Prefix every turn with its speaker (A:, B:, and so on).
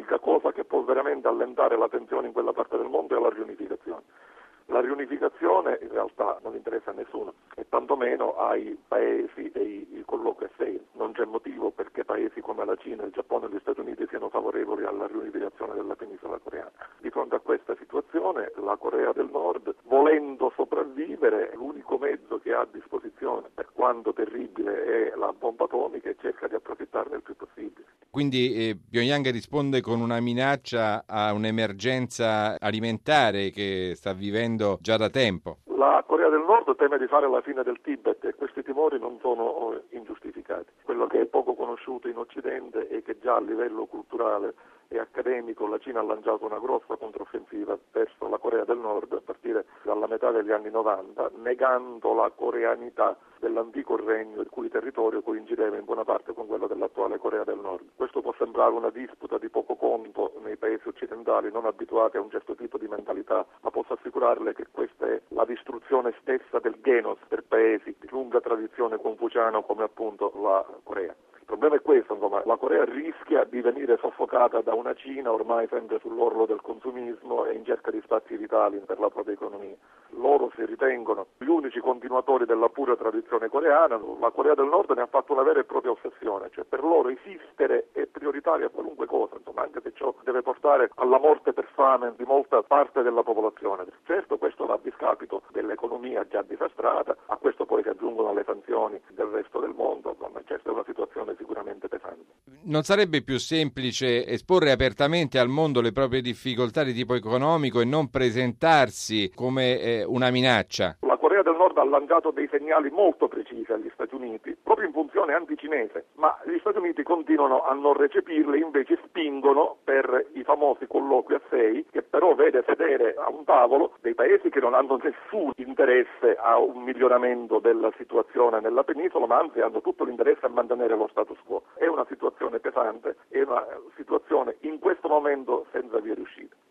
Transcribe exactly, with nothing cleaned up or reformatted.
A: l'unica cosa che può veramente allentare la tensione in quella parte del mondo è la riunificazione. La riunificazione in realtà non interessa a nessuno e tantomeno ai paesi e i colloqui a sei. Non c'è motivo perché paesi come la Cina, il Giappone e gli Stati Uniti siano favorevoli alla riunificazione della penisola coreana. Di fronte a questa situazione la Corea del Nord, volendo sopravvivere, è l'unico mezzo che ha a disposizione, per quanto terribile è la bomba atomica, e cerca di approfittarne il più possibile.
B: Quindi eh, Pyongyang risponde con una minaccia a un'emergenza alimentare che sta vivendo già da tempo.
A: La Corea del Nord teme di fare la fine del Tibet e questi timori non sono ingiustificati. Quello che è poco conosciuto in Occidente è che già a livello culturale e accademico la Cina ha lanciato una grossa controffensiva verso la Corea del Nord a partire dalla metà degli anni novanta, negando la coreanità dell'antico regno il cui territorio coincideva in buona parte con quello dell'attuale Corea del Nord. Questo può sembrare una disputa di poco conto nei paesi occidentali non abituati a un certo tipo di mentalità, ma posso assicurarle che questa è la distruzione stessa del genos per paesi di lunga tradizione confuciana come appunto la Corea. Il problema è questo, insomma, la Corea rischia di venire soffocata da una Cina ormai sempre sull'orlo del consumismo e in cerca di spazi vitali per la propria economia. Loro si ritengono gli unici continuatori della pura tradizione coreana, la Corea del Nord ne ha fatto una vera e propria ossessione, cioè per loro esistere è prioritario a qualunque cosa, insomma, anche se ciò deve portare alla morte per fame di molta parte della popolazione. Certo, questo va a discapito dell'economia già disastrata, a questo poi si aggiungono le sanzioni del resto del mondo, insomma, questa è una situazione sicuramente pesante.
B: Non sarebbe più semplice esporre apertamente al mondo le proprie difficoltà di tipo economico e non presentarsi come eh, una minaccia?
A: La Corea del Nord ha lanciato dei segnali molto precisi agli Stati Uniti, proprio in funzione anticinese, ma gli Stati Uniti continuano a non recepirle, invece spingono per i famosi colloqui a sei, che però vede sedere a un tavolo dei paesi che non hanno nessun interesse a un miglioramento della situazione nella penisola, ma anzi hanno tutto l'interesse a mantenere lo status quo. È una situazione pesante, è una situazione in questo momento senza via di uscita.